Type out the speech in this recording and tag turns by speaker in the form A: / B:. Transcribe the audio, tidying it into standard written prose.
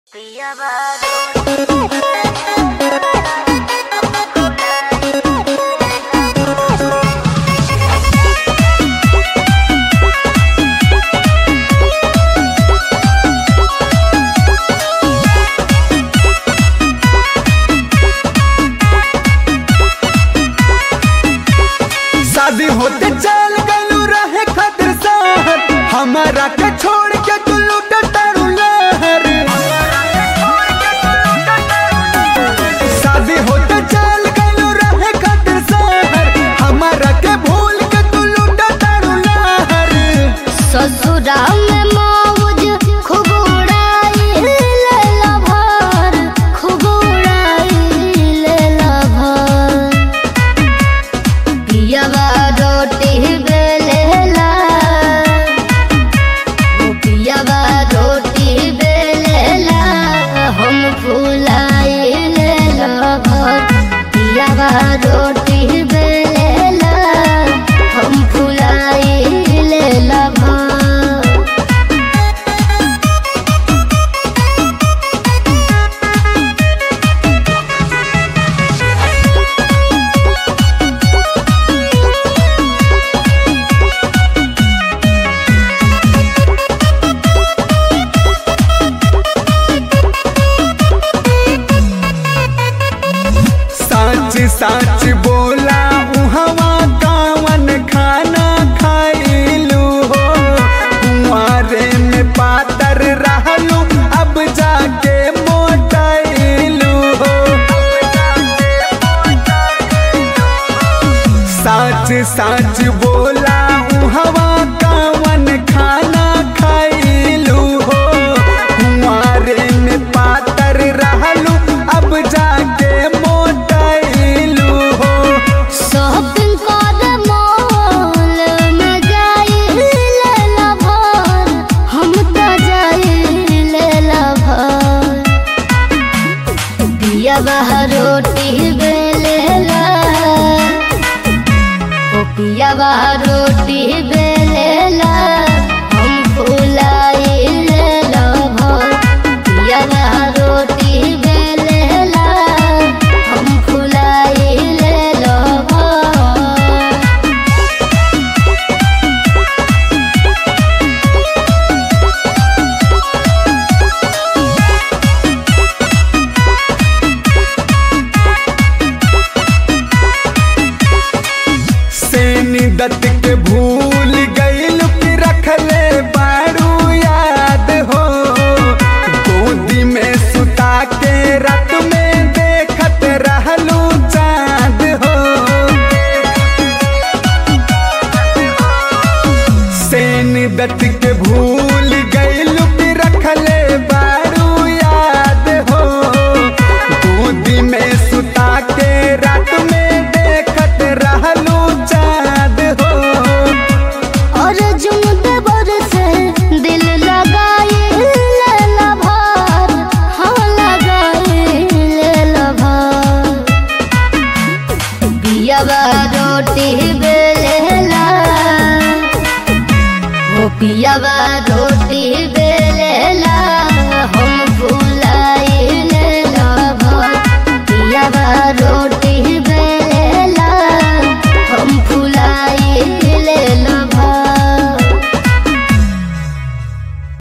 A: शादी होते चल गलू रहे खतर साहर हमारा के छोड़ के तू लूट तारू लहर। शादी होते चल गलू रहे खतर साहर हमारा के भूल के तू लूट तारू लहर।
B: ससुरा में मौज खूब उड़ाई लेला भर, खूब उड़ाई लेला भर। पियवा रोटी बेलेला, पियवा रोटी बेलेला, हम फुलाई लेला भर। पियवा रोटी बेलेला, हम फुलाई लेला भर।
A: सच सच बोला उहवा कावन खाना खाइलू हो। कुंवारे में पातर रहलू अब जाके मोटाइलू हो। सच सच बोला उहवा कावन खाना खाइलू हो। कुंवारे में पातर रहलू अब जाके मोटाइलू हो।
B: शॉपिंग कर मॉल में जाई लेला भर, हम तो जाई लेला भर। पियवा रोटी बेलेला, ओ पियवा रोटी बेलेला, हम फुलाई लेला भर। पियवा रोटी बेलेला, हम फुलाई लेला भर।
A: सेनी दत्त के भूल गईल कि रखले बारू याद हो। गोदी में सुता के रख